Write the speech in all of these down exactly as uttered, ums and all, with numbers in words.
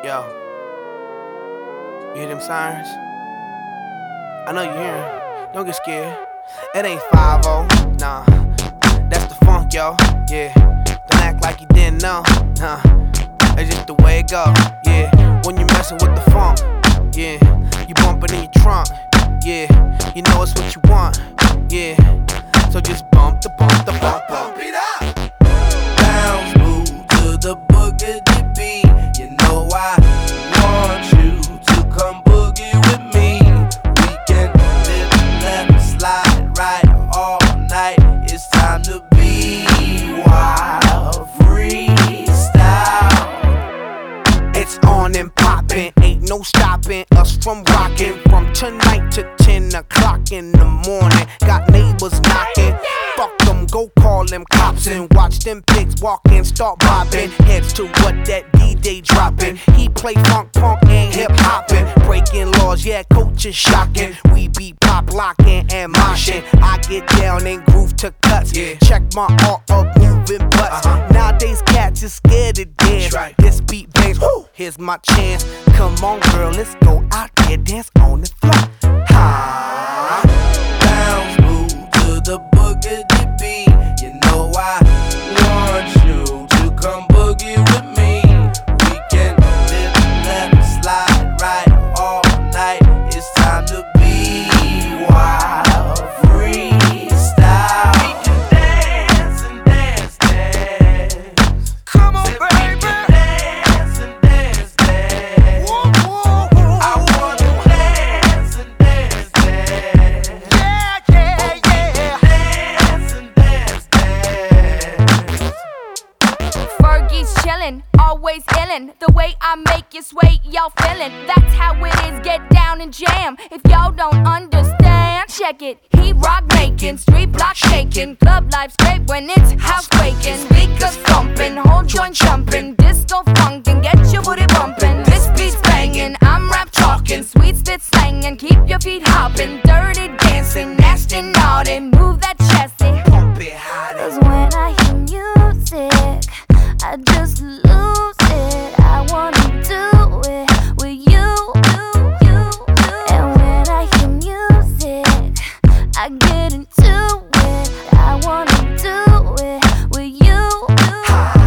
Yo, you hear them sirens? I know you hear them. Don't get scared. It ain't five oh, nah. That's the funk, yo. Yeah. Don't act like you didn't know. Nah. That's just the way it go. Yeah. When you messing with the funk, yeah. You bumping in your trunk, yeah. You know it's what you want, yeah. So just bump the bump the bump, bump it up. Bounce, move to the boogie beat. You know I want you to come boogie with me. We can live, left, slide, right all night. It's time to be wild, freestyle. It's on and poppin', ain't no stopping us from rockin'. From tonight to ten o'clock in the morning. Got neighbors knocking. Fuck them, go call them cops and watch them pigs walk in, start bobbing. Heads to what that D J dropping. He play funk, punk, and hip hopping. Breaking laws, yeah, coach is shocking. We be pop locking and moshing. I get down and groove to cuts. Yeah. Check my art of moving butts. Uh-huh. Nowadays cats is scared to dance. Right. This beat bangs, whoo, here's my chance. Come on, girl, let's go out there, dance on the floor. Ha! Bounce, move to the boogie beat. You know I want you to come boogie with me. We can live, left, slide, right all night. It's time to be wild, freestyle. We can dance and dance, dance. Come on, Said we baby. can dance and dance, dance. Woo, woo, woo. I wanna dance and dance, dance. Yeah, yeah, yeah. Dance and dance, dance. Fergie's chillin', always illin'. The way I make you sway, y'all feelin'. That's how it is, get down and jam. If y'all don't understand, check it. He rock making, street block shaking, club life straight when it's house quaking. Speakers thumping, whole joint jumping, disco funkin', get your booty bumpin'. This beat's bangin', I'm rap talking, sweet spit slangin', keep your feet hoppin', dirty dancing, nasty naughty, move that chesty. Pump it higher. Cause when I hear music, I just lose it. I wanna do it with you, you, you, you. And when I hear music, I get into it. I wanna do it with you, you.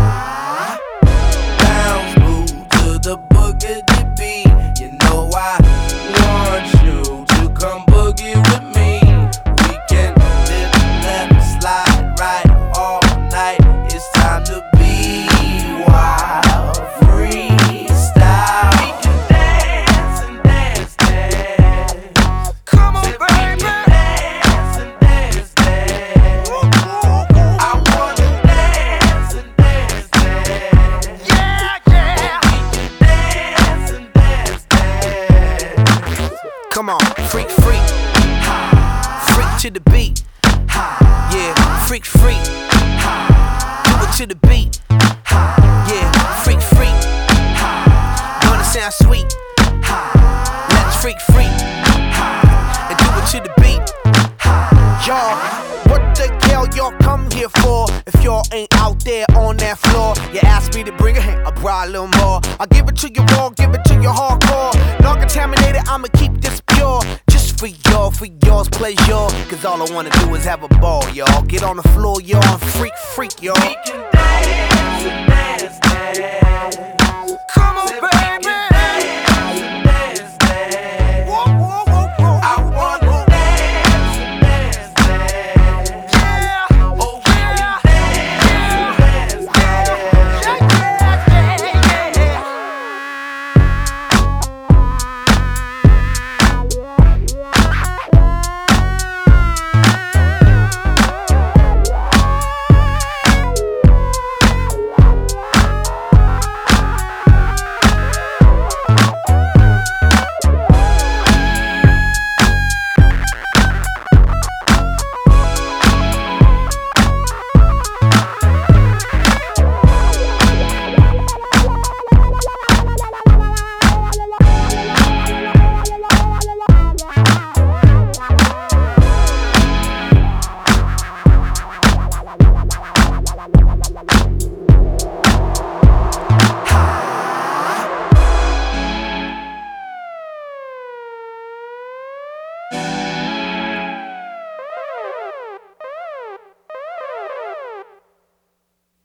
Bounce, move to the boogie beat. You know I want you to come boogie with me. We can live, left, slide, right all night. It's time to be wild, freestyle. We can dance and dance, dance. Come on, Said we baby. can dance and dance, dance. Woo, woo, woo. I wanna dance and dance, dance. Yeah, yeah. Dance and dance, dance. Come on, freak, freak. Freak to the beat. Yeah, freak, freak. Do it to the beat. Yeah, freak, freak. Gonna sound sweet. Let's freak, freak. And do it to the beat. Y'all, what the hell y'all come here for? If y'all ain't out there on that floor, you ask me to bring it, hey, I brought a little more. I give it to you raw, give it to you hardcore. Non-contaminated, I'ma keep this pure. Just for y'all, for y'all's pleasure. Cause all I wanna do is have a ball, y'all. Get on the floor, y'all, and freak, freak, y'all. We can dance and dance, dance.